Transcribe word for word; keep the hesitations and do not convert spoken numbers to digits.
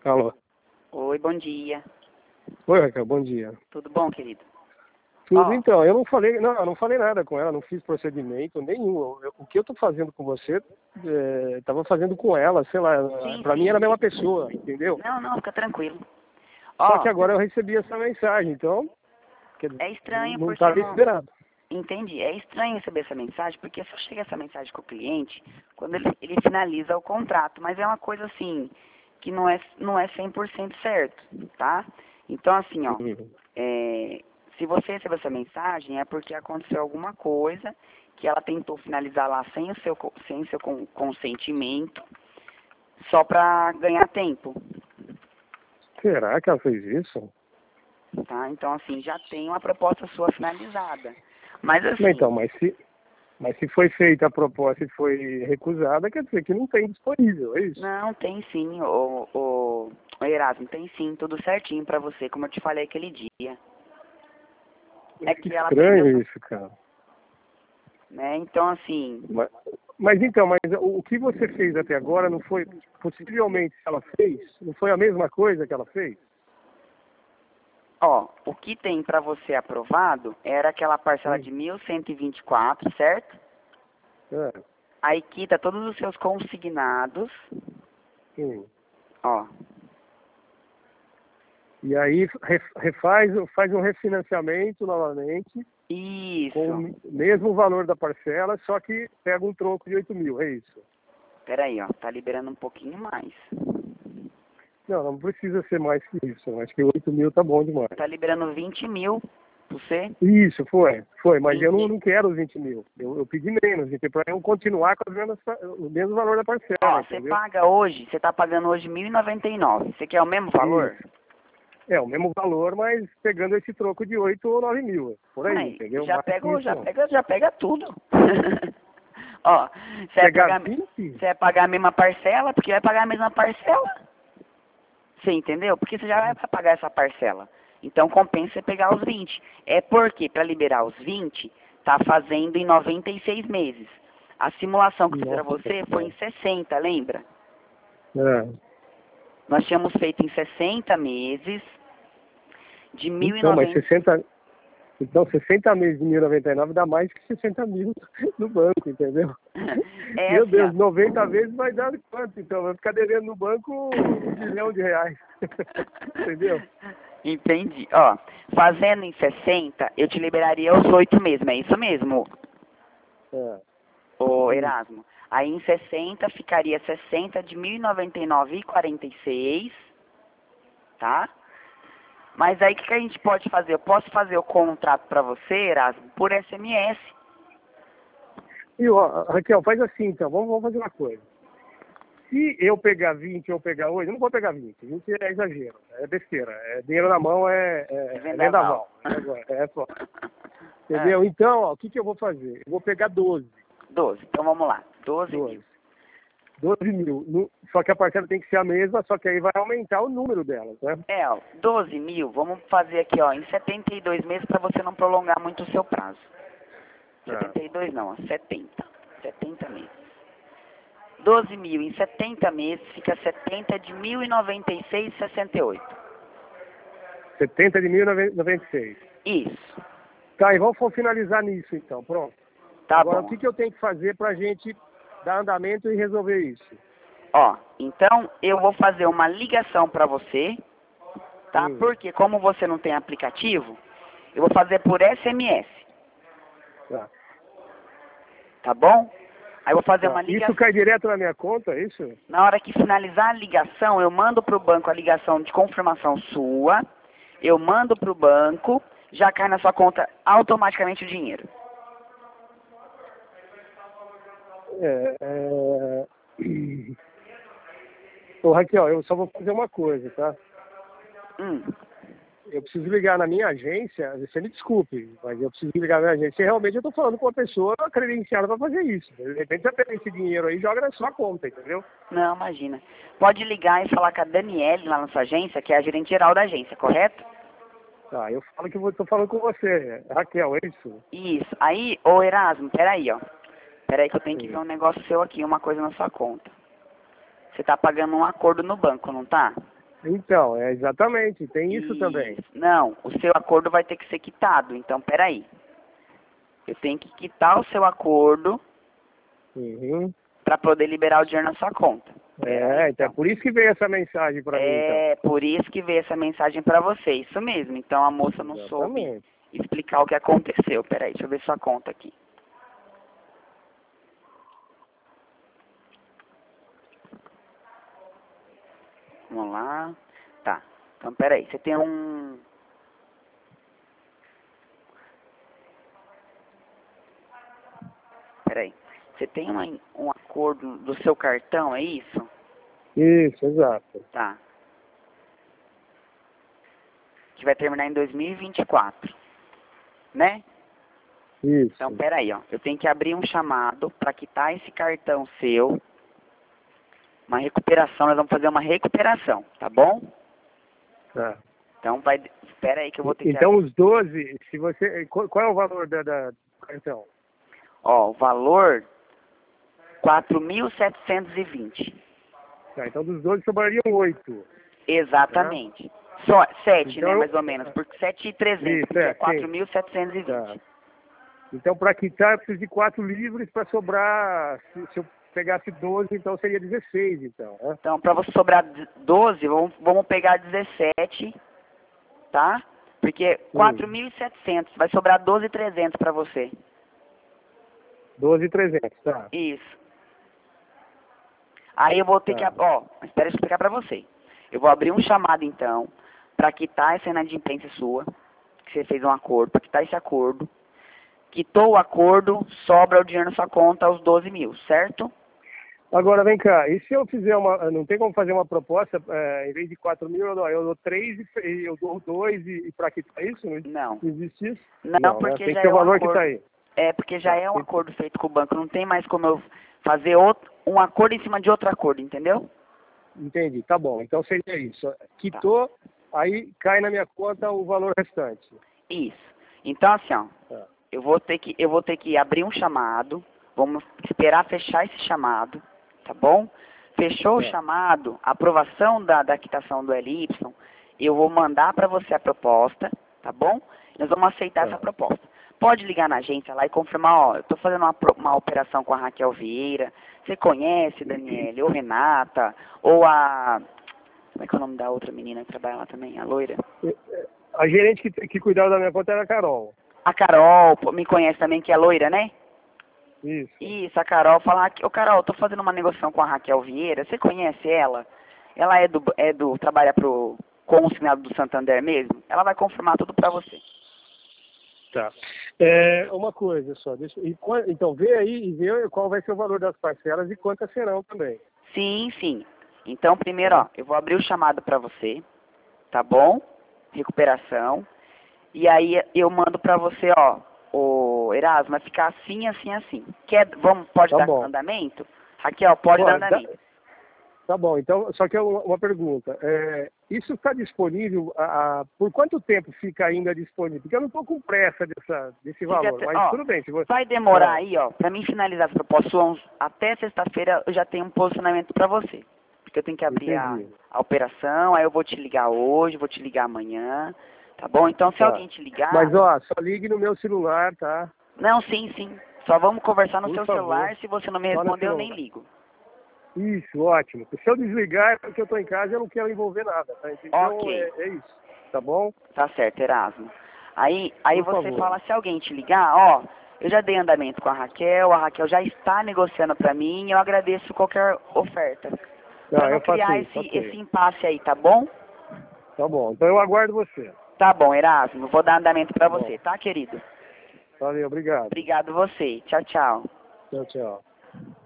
Alô. Oi, bom dia. Oi, Raquel, bom dia. Tudo bom, querido? Tudo. Ó. Então, eu não falei, não, eu não falei nada com ela, não fiz procedimento nenhum. Eu- o que eu tô fazendo com você, é, tava fazendo com ela, sei lá, Sim, pra sim. mim era a mesma pessoa, entendeu? Não, não, fica tranquilo. Só Ó, que agora eu recebi essa mensagem, então, quer dizer, é estranho não porque estava não... esperado. Entendi. É estranho receber essa mensagem, porque só chega essa mensagem com o cliente quando ele, ele finaliza o contrato. Mas é uma coisa assim, que não é, não é cem por cento certo, tá? Então, assim, ó, Uhum. é, se você recebeu essa mensagem, é porque aconteceu alguma coisa que ela tentou finalizar lá sem o seu, co- sem o seu con- consentimento, só pra ganhar tempo, Será que ela fez isso? tá? Então, assim, já tem uma proposta sua finalizada. Mas, Mas assim, então, mas se, mas se foi feita a proposta e foi recusada, quer dizer que não tem disponível, é isso? não, tem sim, o, o, o Erasmo, tem sim, tudo certinho pra você, como eu te falei aquele dia. É Que que ela perdeu, estranho isso, cara. né? Então, assim, Mas, mas então, mas o, o que você fez até agora não foi, possivelmente ela fez, não foi a mesma coisa que ela fez? ó, o que tem pra você aprovado era aquela parcela Hum. de mil cento e vinte e quatro, certo? É, Aí quita todos os seus consignados, sim. ó, E aí re- refaz, faz um refinanciamento novamente, com isso. o mesmo valor da parcela, só que pega um troco de oito mil, é isso? Peraí, ó, tá liberando um pouquinho mais. Não, não precisa ser mais que isso. Eu acho que oito mil tá bom demais. Tá liberando vinte mil pra você. Isso, foi, foi, mas eu não, vinte. não quero os vinte mil. Eu, eu pedi menos, para eu continuar com as mesmas, o mesmo valor da parcela, Ó, você entendeu? paga hoje, você tá pagando hoje mil e noventa e nove. Você quer o mesmo valor? Isso. É o mesmo valor, mas pegando esse troco de oito ou nove mil. Por aí, Aí, entendeu? já Mais que pega, isso já não. pega, já pega tudo. Ó, você vai Pegar pagar, vinte? você vai pagar a mesma parcela, porque vai pagar a mesma parcela. Você entendeu? Porque você já vai pagar essa parcela. Então compensa você pegar os vinte. É porque para liberar os vinte, tá fazendo em noventa e seis meses. A simulação que fizeram Nossa, você foi em sessenta, lembra? é. Nós tínhamos feito em sessenta meses, de mil e Então, mas noventa. sessenta, então sessenta meses de mil e noventa e nove dá mais que sessenta mil no banco, entendeu? É Meu assim, ó. Deus, noventa vezes vai dar quanto? Então, vai ficar devendo no banco um bilhão de reais. Entendeu? Entendi. Ó, fazendo em sessenta, eu te liberaria os oito meses, não é isso mesmo, É. ô Isso. Erasmo? Aí em sessenta ficaria sessenta de mil e noventa e nove e quarenta e seis, tá? Mas aí o que, que a gente pode fazer? Eu posso fazer o contrato para você, Erasmo, por S M S. E, ó, Raquel, faz assim então, vamos, vamos fazer uma coisa. Se eu pegar vinte ou pegar oito, eu não vou pegar vinte. vinte é exagero, é besteira. É dinheiro na mão, é, é, É é vendaval. vendaval. É, é só. É, Entendeu? Então, ó, o que, que eu vou fazer? Eu vou pegar doze. doze. Então vamos lá. doze mil. doze. doze mil. No- Só que a parcela tem que ser a mesma, só que aí vai aumentar o número delas, né? É, ó, doze mil, vamos fazer aqui, ó, em setenta e dois meses para você não prolongar muito o seu prazo. Tá. setenta e dois não, ó, setenta. setenta meses. doze mil em setenta meses fica setenta de mil e noventa e seis e sessenta e oito. setenta de mil e noventa e seis. Isso. Tá, e vamos finalizar nisso então, pronto. Tá Agora, o bom. que, que eu tenho que fazer pra gente dar andamento e resolver isso? Ó, então eu vou fazer uma ligação para você, tá? Hum, Porque como você não tem aplicativo, eu vou fazer por S M S, tá, tá bom? Aí eu vou fazer tá. uma Isso ligação. cai direto na minha conta, é isso? Na hora que finalizar a ligação, eu mando para o banco a ligação de confirmação sua, eu mando para o banco, já cai na sua conta automaticamente o dinheiro. É, é... Ô, Raquel, eu só vou fazer uma coisa, tá? Hum. Eu preciso ligar na minha agência, você me desculpe, mas eu preciso ligar na minha agência. E realmente eu estou falando com uma pessoa credenciada para fazer isso. De repente você pega esse dinheiro aí e joga na sua conta, entendeu? Não, imagina. Pode ligar e falar com a Daniele lá na sua agência, que é a gerente geral da agência, correto? Tá, eu falo que eu estou falando com você, Raquel, é isso? Isso. Aí, ô Erasmo, peraí, ó. Peraí que eu tenho que ver Sim. um negócio seu aqui, uma coisa na sua conta. Você tá pagando um acordo no banco, não tá? Então, é exatamente, tem isso, isso também. Não, o seu acordo vai ter que ser quitado, então peraí. Eu tenho que quitar o seu acordo Uhum. para poder liberar o dinheiro na sua conta. É, então é por isso que veio essa mensagem para mim, então. É, por isso que veio essa mensagem para você, isso mesmo. Então a moça não Exatamente. soube explicar o que aconteceu. Peraí, deixa eu ver sua conta aqui. Vamos lá. Tá. Então, peraí. Você tem um... Peraí. Você tem uma, um acordo do seu cartão, é isso? Isso, exato. Tá. Que vai terminar em dois mil e vinte e quatro. Né? Isso. Então, peraí, ó. Eu tenho que abrir um chamado para quitar esse cartão seu. Uma recuperação, nós vamos fazer uma recuperação, tá bom? Tá. Então vai, espera aí que eu vou ter então, que... os doze, se você, qual, qual é o valor da, da do cartão? Ó, o valor quatro mil setecentos e vinte. Tá, então dos doze sobrariam oito. Exatamente. Tá? Só sete, então, né, mais ou menos, porque sete mil e trezentos, isso, porque é, é quatro mil setecentos e vinte. Tá. Então, para quitar, eu preciso de quatro livres para sobrar, se, se eu pegasse doze, então seria dezesseis, então. Né? Então, para você sobrar doze, vamos, vamos pegar dezessete, tá? Porque quatro mil e setecentos, vai sobrar doze mil e trezentos para você. doze mil e trezentos, tá. Isso. Aí eu vou ter tá. que... Ó, espera eu explicar para você. Eu vou abrir um chamado, então, para quitar essa inadimplência sua, que você fez um acordo, para quitar esse acordo. Quitou o acordo, sobra o dinheiro na sua conta, os doze mil, certo? Agora, vem cá, e se eu fizer uma... Não tem como fazer uma proposta, é, em vez de quatro mil, eu dou, eu dou três, e eu dou dois e, e para quitar isso? Não, não. existe isso? Não, não porque né? Tem já que ter é o valor um acordo, que está aí. É, porque já é um acordo feito com o banco. Não tem mais como eu fazer outro, um acordo em cima de outro acordo, entendeu? Entendi, tá bom. Então seria isso. Quitou, tá. Aí cai na minha conta o valor restante. Isso. Então, assim, ó, tá. eu, vou ter que, eu vou ter que abrir um chamado. Vamos esperar fechar esse chamado, tá bom? Fechou tá. o chamado, a aprovação da, da quitação do L Y, eu vou mandar para você a proposta, tá bom? Nós vamos aceitar tá. essa proposta. Pode ligar na agência lá e confirmar, ó, eu estou fazendo uma, uma operação com a Raquel Vieira, você conhece, Daniele, ou Renata, ou a... Como é que é o nome da outra menina que trabalha lá também, a loira? A gerente que, que cuidava da minha conta era a Carol. A Carol, me conhece também, que é loira, né? Isso. Isso, a Carol fala, ô Carol, eu tô fazendo uma negociação com a Raquel Vieira, você conhece ela? Ela é do, é do trabalha pro consignado do Santander mesmo? Ela vai confirmar tudo pra você. Tá. É, uma coisa só, deixa, e, então vê aí e vê qual vai ser o valor das parcelas e quantas serão também. Sim, sim. Então, primeiro, ó, eu vou abrir o chamado para você, tá bom? Recuperação. E aí eu mando para você, ó, o Erasmo, vai ficar assim, assim, assim. Quer, vamos, pode tá dar bom. andamento? Raquel, pode Bora, dar andamento. Dá... Tá bom, então, só que é uma, uma pergunta. É, isso está disponível, a, a, por quanto tempo fica ainda disponível? Porque eu não estou com pressa dessa, desse valor, Fica, mas ó, tudo bem. Se você... Vai demorar ah. aí, ó, para mim finalizar essa proposta, até sexta-feira eu já tenho um posicionamento para você. Porque eu tenho que abrir a, a operação, aí eu vou te ligar hoje, vou te ligar amanhã, tá bom? Então, se tá. alguém te ligar... Mas, ó, só ligue no meu celular, tá? Não, sim, sim. Só vamos conversar no por seu favor. celular, se você não me responder, eu nem ligo. Isso, ótimo. Se eu desligar é porque eu estou em casa e eu não quero envolver nada, tá? Então, ok. é, é isso, tá bom? Tá certo, Erasmo. Aí, aí Por você favor. fala, se alguém te ligar, ó, eu já dei andamento com a Raquel, a Raquel já está negociando para mim, eu agradeço qualquer oferta. Tá, Pra não eu faço criar isso, esse, okay. esse impasse aí, tá bom? Tá bom, então eu aguardo você. Tá bom, Erasmo, vou dar andamento para tá você, tá, querido? Valeu, obrigado. Obrigado você. Tchau, tchau. Tchau, tchau.